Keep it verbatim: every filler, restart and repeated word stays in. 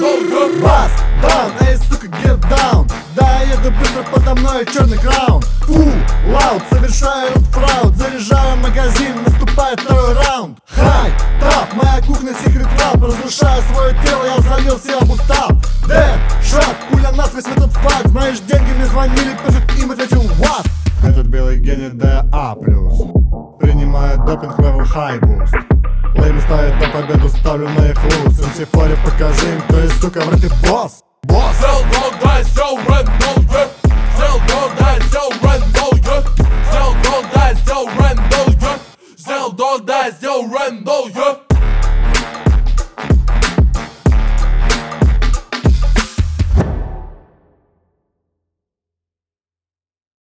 Бас, даун, эй, сука, get down. Да, я еду быстро, подо мной черный краун. Фу, лаут, совершаю фрауд. Заряжаю магазин, наступает второй раунд. Хай, тап, моя кухня секрет раунд. Разрушаю свое тело, я залил себя в устав. Дэд, шаг, пуля насквозь в этот факт. Знаешь, деньги мне звонили, пишет им ответил what? Этот белый гений ДА+. Принимает допинг, левел хайбуст. Лейбл ставит на победу, ставлю на их луз. эм си фори, покажи им, кто есть, сука, в рэпе босс. Босс! Sell dog dice, show run, no yeah. Sell dog dice, show run, no yeah. Sell dog dice, show run, no yeah. Sell dog dice, show run, no yeah.